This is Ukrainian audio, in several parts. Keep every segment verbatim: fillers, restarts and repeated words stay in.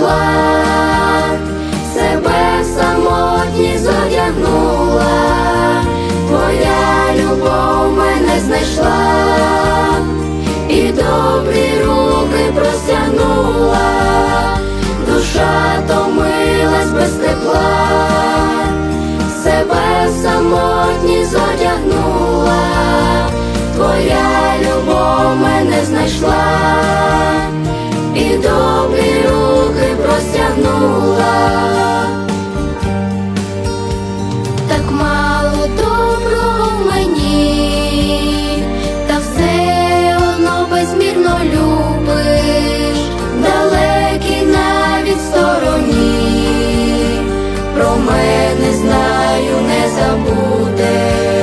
знайшла, себе в самотність одягнула, твоя любов мене знайшла, і добрі руки простягнула, душа томилась без тепла, себе в самотність одягнула, твоя любов мене знайшла, і добрі руки простягнула. Так мало доброго в мені, та все одно безмірно любиш, далекий навіть стороні, про мене, знаю, не забудеш.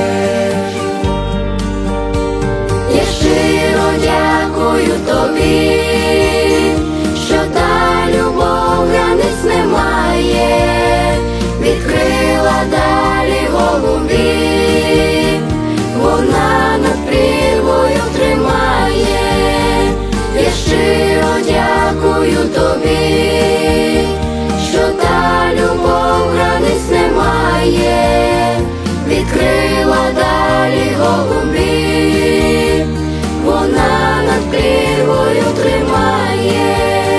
Я щиро дякую тобі, що та любов границь немає, відкрила далі голубі, вона над прірвою тримає. Я щиро дякую тобі, що та любов границь немає, відкрила далі голубі, вона над прірвою тримає.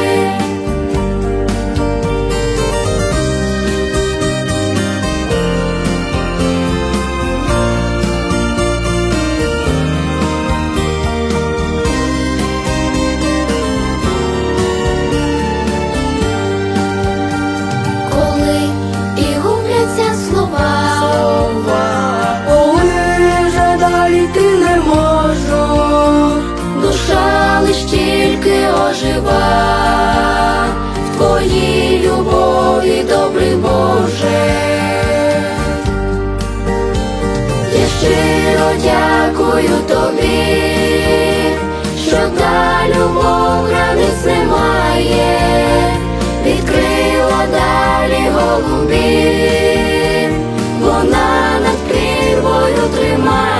Коли і губляться слова, коли вже далі йти не можу, душа лиш тільки ожива, в твоїй любові, добрий Боже. Я щиро дякую тобі, що та любов границь немає, відкрила далі голубі, вона над прірвою тримає.